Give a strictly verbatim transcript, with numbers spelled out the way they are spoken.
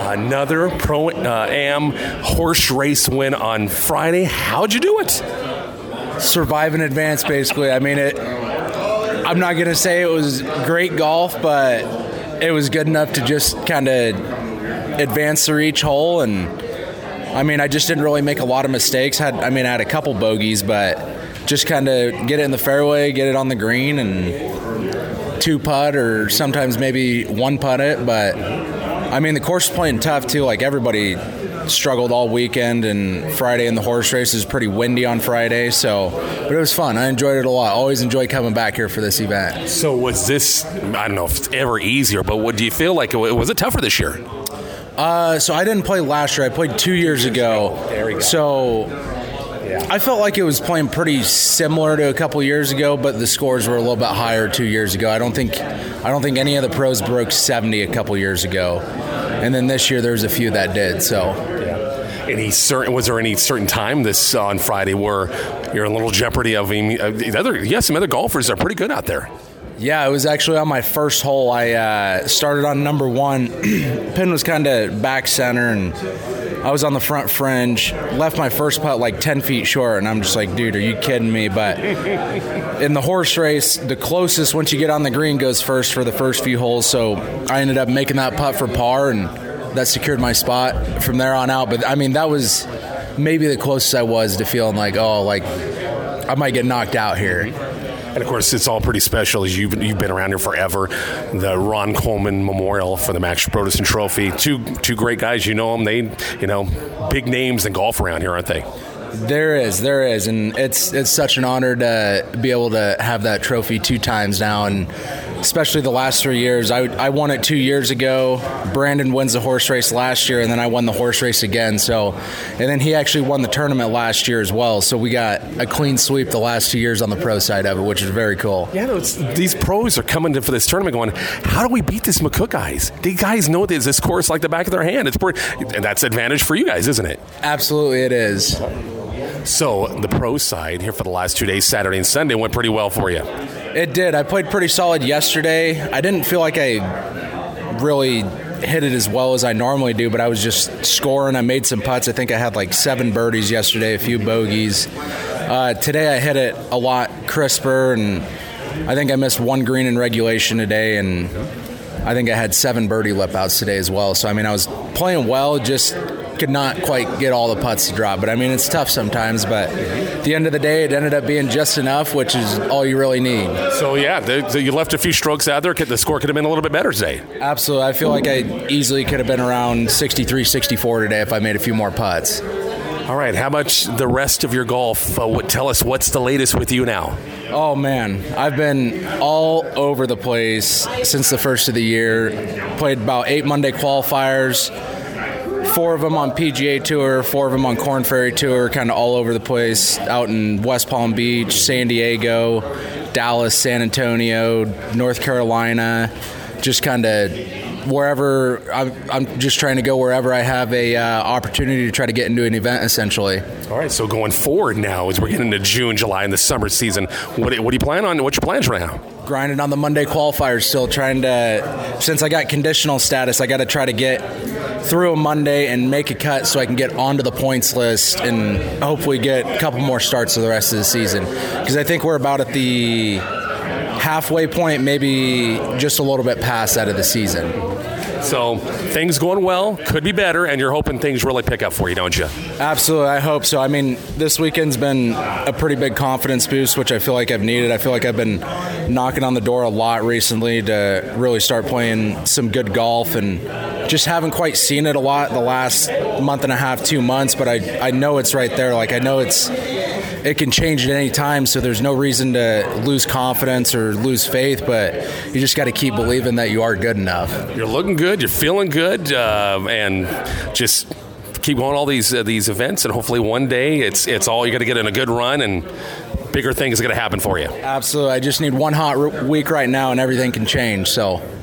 Another Pro-Am horse race win on Friday. How'd you do it? Survive in advance, basically. I mean, it. I'm not going to say it was great golf, but it was good enough to just kind of advance through each hole. And, I mean, I just didn't really make a lot of mistakes. Had I mean, I had a couple bogeys, but just kind of get it in the fairway, get it on the green, and two putt or sometimes maybe one putt it. But, I mean, the course is playing tough, too. Like, everybody struggled all weekend, and Friday in the horse race is pretty windy on Friday, so but it was fun. I enjoyed it a lot. Always enjoy coming back here for this event. So was this, I don't know if it's ever easier, but what do you feel like? Was it tougher this year? Uh, so I didn't play last year. I played two years ago. There we go. So Yeah. I felt like it was playing pretty similar to a couple years ago, but the scores were a little bit higher two years ago. I don't think I don't think any of the pros broke seventy a couple years ago. And then this year there was a few that did. So Any certain was there any certain time this uh, on Friday where you're in a little jeopardy of uh, other? Yes, some other golfers are pretty good out there. Yeah, it was actually on my first hole. I uh, started on number one. Pin was kind of back center, and I was on the front fringe. Left my first putt like ten feet short, and I'm just like, dude, are you kidding me? But in the horse race, the closest once you get on the green goes first for the first few holes. So I ended up making that putt for par, and that secured my spot from there on out. But, I mean, that was maybe the closest I was to feeling like, oh, like I might get knocked out here. And, of course, it's all pretty special. You've, you've been around here forever. The Ron Coleman Memorial for the Max Brodesson Trophy. Two two great guys. You know them. They, you know, big names in golf around here, aren't they? There is. There is. And it's it's such an honor to be able to have that trophy two times now. And especially the last three years. I, I won it two years ago. Brandon wins the horse race last year, and then I won the horse race again. So, and then he actually won the tournament last year as well. So we got a clean sweep the last two years on the pro side of it, which is very cool. Yeah, no, it's, these pros are coming to, for this tournament going, how do we beat this McCook guys? These guys know this, this course like the back of their hand. It's pretty, and that's advantage for you guys, isn't it? Absolutely it is. So the pro side here for the last two days, Saturday and Sunday, went pretty well for you. It did. I played pretty solid yesterday. I didn't feel like I really hit it as well as I normally do, but I was just scoring. I made some putts. I think I had like seven birdies yesterday, a few bogeys. Uh, today I hit it a lot crisper, and I think I missed one green in regulation today, and I think I had seven birdie lip outs today as well. So, I mean, I was playing well, just could not quite get all the putts to drop. But, I mean, it's tough sometimes. But at the end of the day, it ended up being just enough, which is all you really need. So, yeah, the, the, you left a few strokes out there. The score could have been a little bit better today. Absolutely. I feel like I easily could have been around sixty-three, sixty-four today if I made a few more putts. All right. How much the rest of your golf? Uh, what, tell us what's the latest with you now. Oh, man. I've been all over the place since the first of the year. Played about eight Monday qualifiers, four of them on P G A Tour, four of them on Korn Ferry Tour, kind of all over the place, out in West Palm Beach, San Diego, Dallas, San Antonio, North Carolina, just kind of wherever. I'm, I'm just trying to go wherever I have a uh, opportunity to try to get into an event, essentially. All right, so going forward now, as we're getting into June, July, and the summer season, what, what do you plan on? What's your plans right now? Grinding on the Monday qualifiers, still trying to, since I got conditional status, I got to try to get through a Monday and make a cut so I can get onto the points list and hopefully get a couple more starts for the rest of the season. Because I think we're about at the halfway point, maybe just a little bit past that of the season. So things going well, could be better, and you're hoping things really pick up for you, don't you? Absolutely, I hope so. I mean, this weekend's been a pretty big confidence boost, which I feel like I've needed. I feel like I've been knocking on the door a lot recently to really start playing some good golf, and just haven't quite seen it a lot the last month and a half, two months, but I, I know it's right there. Like, I know it's it can change at any time, so there's no reason to lose confidence or lose faith, but you just got to keep believing that you are good enough. You're looking good, you're feeling good, uh, and just keep going all these uh, these events, and hopefully one day it's it's all you're going to get in a good run, and bigger things are going to happen for you. Absolutely. I just need one hot r- week right now, and everything can change, so